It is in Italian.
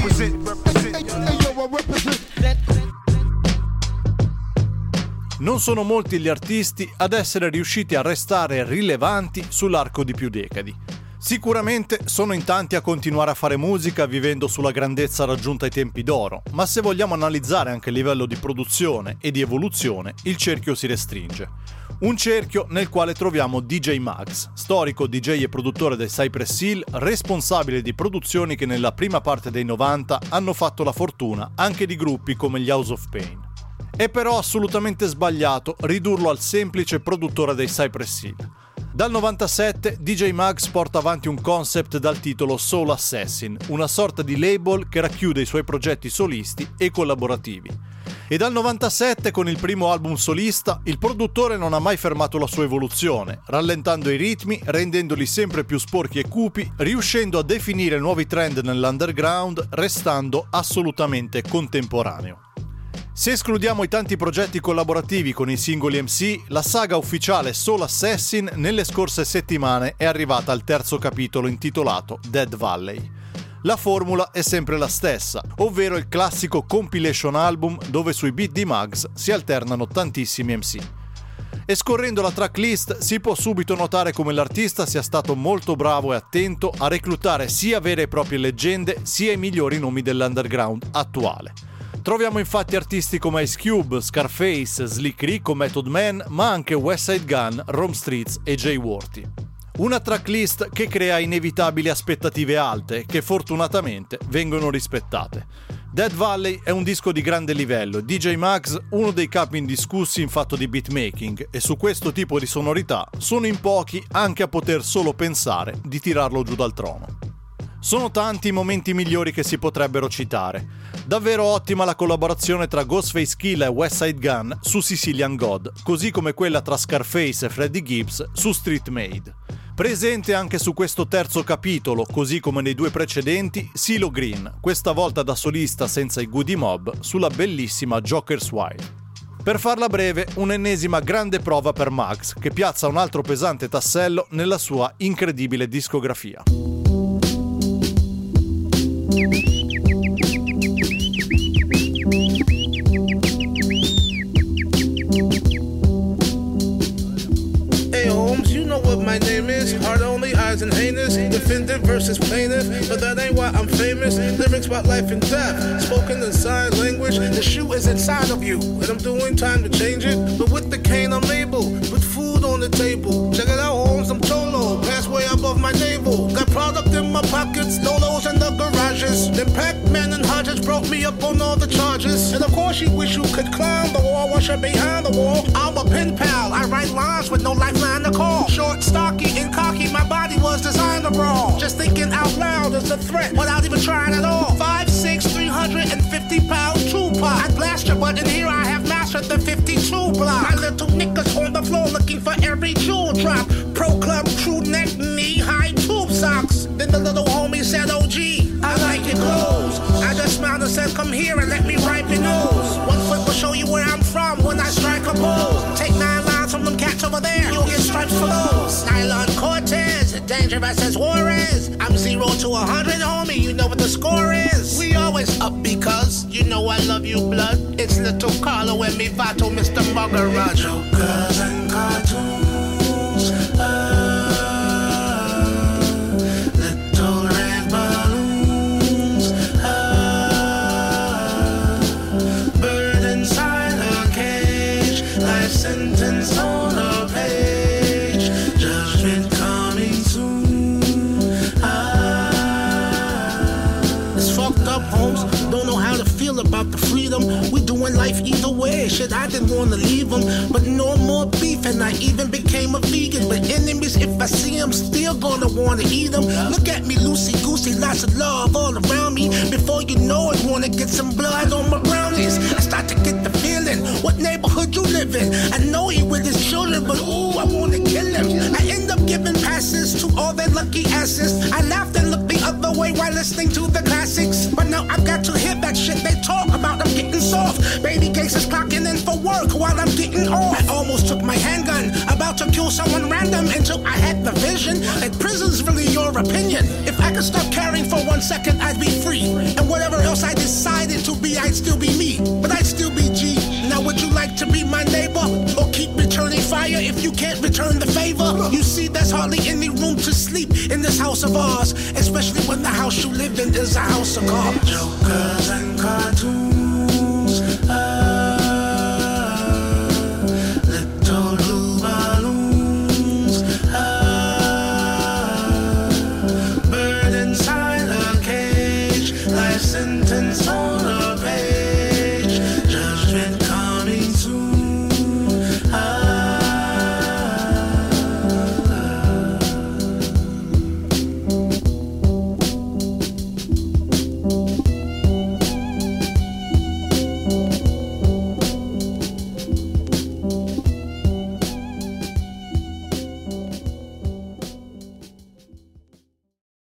Non sono molti gli artisti ad essere riusciti a restare rilevanti sull'arco di più decadi. Sicuramente sono in tanti a continuare a fare musica vivendo sulla grandezza raggiunta ai tempi d'oro, ma se vogliamo analizzare anche il livello di produzione e di evoluzione, il cerchio si restringe. Un cerchio nel quale troviamo DJ Muggs, storico DJ e produttore dei Cypress Hill, responsabile di produzioni che nella prima parte dei 90 hanno fatto la fortuna anche di gruppi come gli House of Pain. È però assolutamente sbagliato ridurlo al semplice produttore dei Cypress Hill. Dal 97 DJ Muggs porta avanti un concept dal titolo Soul Assassin, una sorta di label che racchiude i suoi progetti solisti e collaborativi. E dal 97, con il primo album solista, il produttore non ha mai fermato la sua evoluzione, rallentando i ritmi, rendendoli sempre più sporchi e cupi, riuscendo a definire nuovi trend nell'underground, restando assolutamente contemporaneo. Se escludiamo i tanti progetti collaborativi con i singoli MC, la saga ufficiale Soul Assassin nelle scorse settimane è arrivata al terzo capitolo intitolato Dead Valley. La formula è sempre la stessa, ovvero il classico compilation album dove sui beat di Muggs si alternano tantissimi MC. E scorrendo la tracklist si può subito notare come l'artista sia stato molto bravo e attento a reclutare sia vere e proprie leggende sia i migliori nomi dell'underground attuale. Troviamo infatti artisti come Ice Cube, Scarface, Slick Rick o Method Man, ma anche Westside Gunn, Rome Streetz e Jay Worthy. Una tracklist che crea inevitabili aspettative alte, che fortunatamente vengono rispettate. Dead Valley è un disco di grande livello, DJ Muggs uno dei capi indiscussi in fatto di beatmaking, e su questo tipo di sonorità sono in pochi anche a poter solo pensare di tirarlo giù dal trono. Sono tanti i momenti migliori che si potrebbero citare. Davvero ottima la collaborazione tra Ghostface Killah e Westside Gunn su Sicilian God, così come quella tra Scarface e Freddie Gibbs su Street Made. Presente anche su questo terzo capitolo, così come nei due precedenti, CeeLo Green, questa volta da solista senza i Goody Mob, sulla bellissima Joker's Wild. Per farla breve, un'ennesima grande prova per Muggs, che piazza un altro pesante tassello nella sua incredibile discografia. What my name is, heart only, eyes and heinous, defendant versus plaintiff, but that ain't why I'm famous. Lyrics about life and death, spoken in sign language. The shoe is inside of you, and I'm doing time to change it. But with the cane I'm able, with food on the table. Check it out, Holmes, I'm Cholo, pass way above my navel. Got product in my pockets, Lolos in the garages. Then Pac-Man and Hodges brought me up on all the charges. And of course you wish you could climb the wall, wash up behind the wall. I'm a pen pal, I write lines with no lifeline to call. Short, stocky, and cocky, my body was designed to brawl. Just thinking out loud is a threat, without even trying at all. 5'6", 350-pound Tupac. I blast your butt, and here I have mastered the 52 block. My little niggas on the floor looking for every jewel drop. Pro club, true neck, knee-high tube socks. Then the little homie said, oh gee, I like your clothes. I just smiled and said, come here and let me wipe your nose. 1 foot will show you where I'm from when I strike a pose. Take 9 lines from them cats over there, you'll get stripes for those. Nylon Cortez, dangerous as Juarez. I'm 0 to 100, homie, you know what the score is. We always up because you know I love you, blood. It's little Carlo and me Vato, Mr. Mugger Rudge. Jokers and cartoons, little red balloons, bird inside a cage, life sentence on a page, judgment coming soon. It's fucked up, Holmes, don't know how to feel about the freedom. We doing life either way, shit, I didn't want to leave them. But no more beef, and I even became a vegan. But enemies, if I see them, still gonna want to eat them. Look at me, loosey-goosey, lots of love all around me. Before you know it, wanna get some blood on my brownies. I start to get the feeling, what neighborhood you live in? I know he with his children, but ooh, I wanna kill him. I end up giving passes to all their lucky asses. I laughed and looked the other way while listening to the classics. But now I've got to hear that shit they talk about, I'm getting soft. Baby gangsters clocking in for work while I'm getting off. I almost took my handgun, about about to kill someone random until I had the vision. And prison's really your opinion. If I could stop caring for 1 second, I'd be free. And whatever else I decided to be, I'd still be me. But I'd still be G. Now would you like to be my neighbor? Or keep returning fire if you can't return the favor? You see, there's hardly any room to sleep in this house of ours. Especially when the house you live in is a house of cards. Jokers and cartoons.